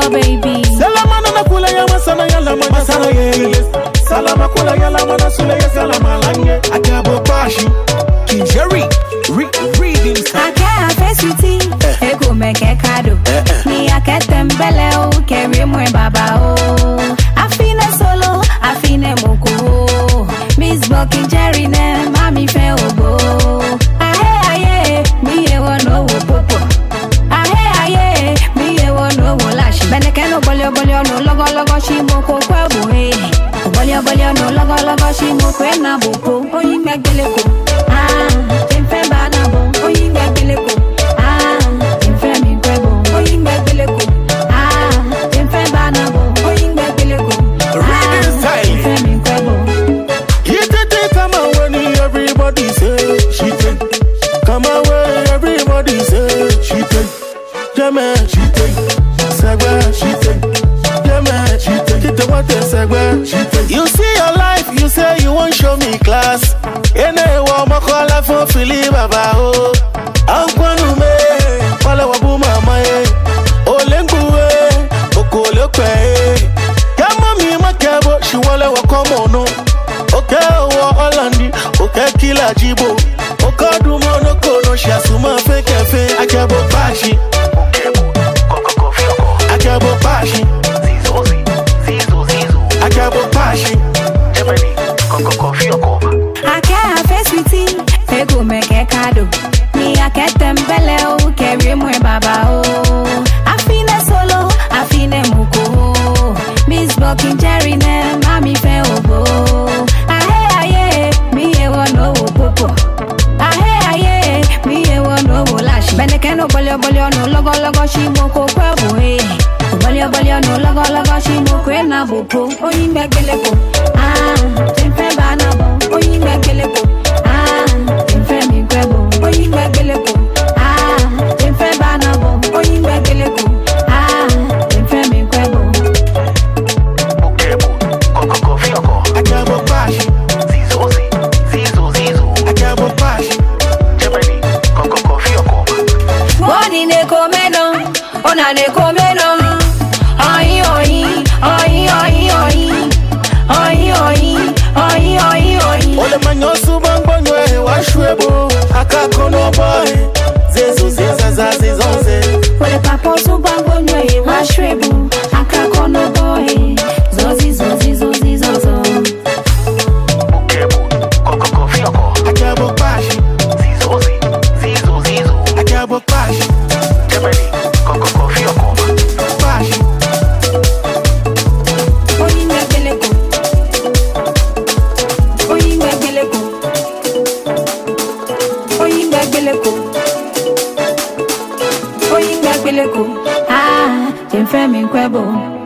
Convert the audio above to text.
your baby. Salama na kula ya masana ya la masana ye. Salama kula ya la mana sule ya salama lange. Akabo bashi, Jerry, reading. Aka fesiti, ego meke kado. Ni aketembele o, keri mwe baba o. Afine solo, afine moko. Miss Bucky Jerry ne, mami fe obo. Aye, mi e wono wo popo. Aye, mi e wono wo lashi. Beneke no bolio no logo shi moko kwe bohe. Bolio no logo shi moko na boko. Oyin megeleko. Tempe banabo. Oyin megeleko. Tempe mi kwebo. Oyin megeleko. Tempe banabo. Oyin megeleko. Tempe mi kwebo. Come away, everybody say she take. Come away, everybody say she take. Jama, she take. Sagwa, she take. Jama, she take. Get the water, Sagwa, she take. You see your life, you say you won't show me class. Ene wa makola for Philly Baba o. Ankwanu me, wala wabu mama e. Olenguwe, okolokwe e. Kama mi makebo, she wala wakomono. Okay, Olandi, okay, kila jibo. Okadumo no kono, she asuma fake. Akabo bashi. Akabo bashi. Akabo bashi. Aka fesiti, ego meke kado. Ni aketembele o, keri mwe baba o. Afine solo, afine moko. Miss Bucky Jerry ne, mami fe obo. Aye, mi e wono wo popo. Aye, mi e wono wo lashi. Beneke no bolio no logo shi moko kwe bohe. Bolio no logo shi moko na boko. Oyin megeleko. Tempe banabo. Oyin megeleko. Tempe mi kwebo. Oyin megeleko. Tempe banabo. Oyin megeleko. Tempe mi kwebo. Akabo bashi. Akabo bashi. Wani ne komeno, ona ne komeno. Ai. Ole manyosu bangbonywe wa shwebo. Akakono boy. Zezu zezazazizonze. Ole papo su bangonwe wa shwebu. Akakono boy. Zozi. Akabo bashi. Akabo bashi. Bashi. Oyin megeleko. Tempe mi kwebo.